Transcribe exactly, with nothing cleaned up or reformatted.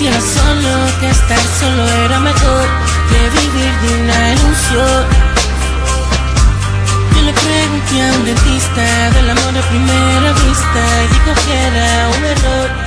sintiera solo, que estar solo era mejor que vivir de una ilusión. Yo le pregunté a un dentista del amor a primera vista y dijo que era un error.